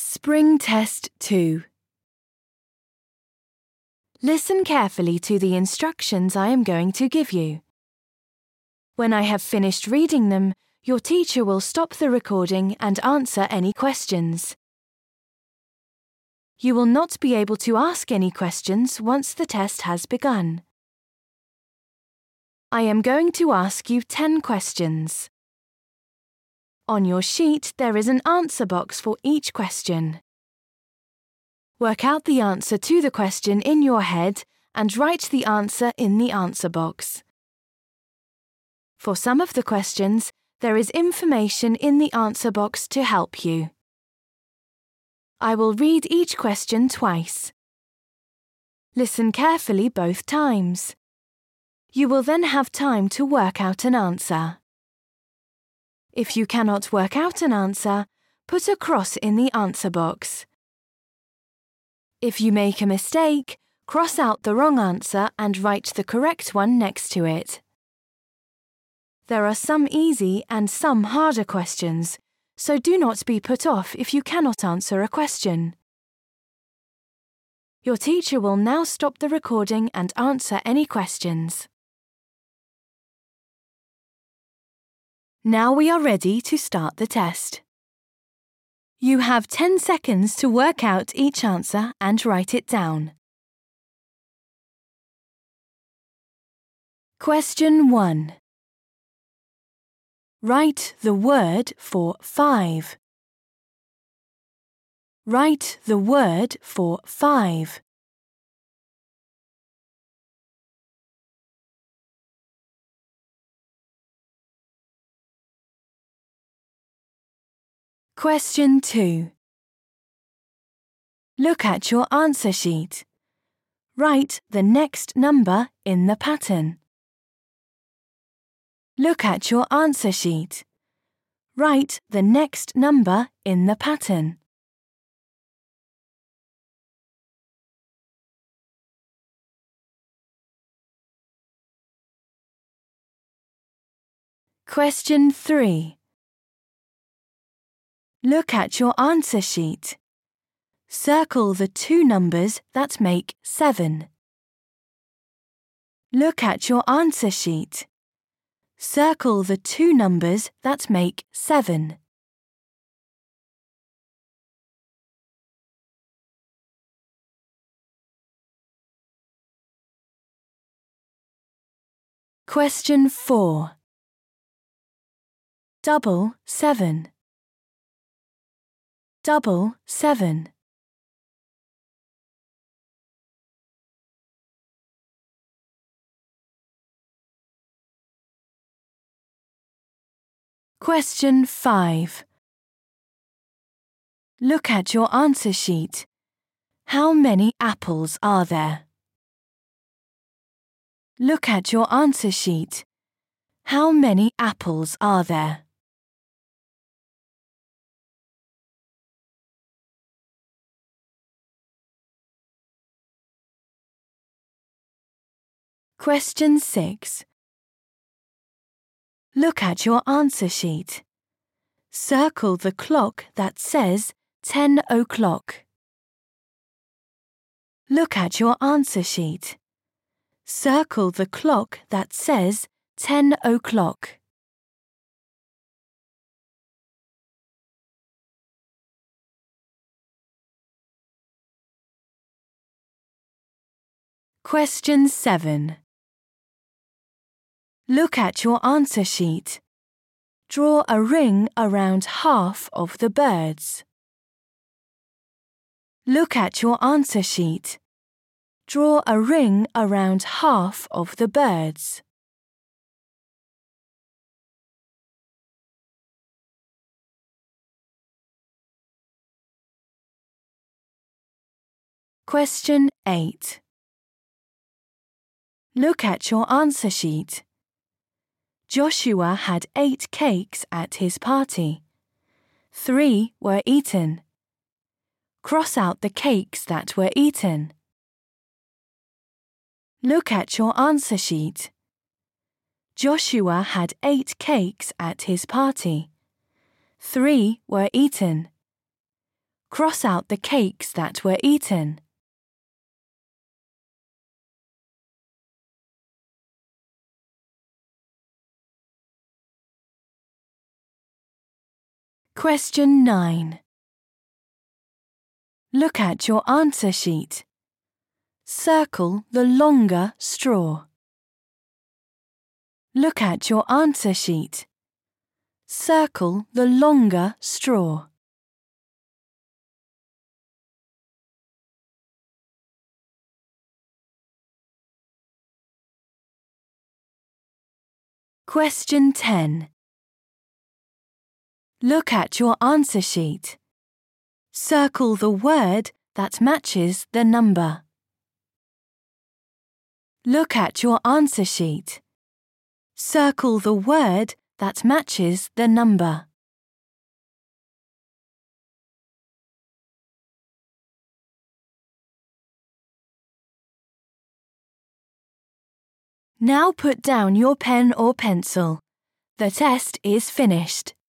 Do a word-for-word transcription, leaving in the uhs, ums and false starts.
Spring Test two. Listen carefully to the instructions I am going to give you. When I have finished reading them, your teacher will stop the recording and answer any questions. You will not be able to ask any questions once the test has begun. I am going to ask you ten questions. On your sheet, there is an answer box for each question. Work out the answer to the question in your head and write the answer in the answer box. For some of the questions, there is information in the answer box to help you. I will read each question twice. Listen carefully both times. You will then have time to work out an answer. If you cannot work out an answer, put a cross in the answer box. If you make a mistake, cross out the wrong answer and write the correct one next to it. There are some easy and some harder questions, so do not be put off if you cannot answer a question. Your teacher will now stop the recording and answer any questions. Now we are ready to start the test. You have ten seconds to work out each answer and write it down. Question one. Write the word for five. Write the word for five. Question two. Look at your answer sheet. Write the next number in the pattern. Look at your answer sheet. Write the next number in the pattern. Question three. Look at your answer sheet. Circle the two numbers that make seven. Look at your answer sheet. Circle the two numbers that make seven. Question four. Double seven. Double seven. Question five. Look at your answer sheet. How many apples are there? Look at your answer sheet. How many apples are there? Question six. Look at your answer sheet. Circle the clock that says ten o'clock. Look at your answer sheet. Circle the clock that says ten o'clock. Question seven. Look at your answer sheet. Draw a ring around half of the birds. Look at your answer sheet. Draw a ring around half of the birds. Question eight. Look at your answer sheet. Joshua had eight cakes at his party. Three were eaten. Cross out the cakes that were eaten. Look at your answer sheet. Joshua had eight cakes at his party. Three were eaten. Cross out the cakes that were eaten. Question nine. Look at your answer sheet. Circle the longer straw. Look at your answer sheet. Circle the longer straw. Question ten. Look at your answer sheet. Circle the word that matches the number. Look at your answer sheet. Circle the word that matches the number. Now put down your pen or pencil. The test is finished.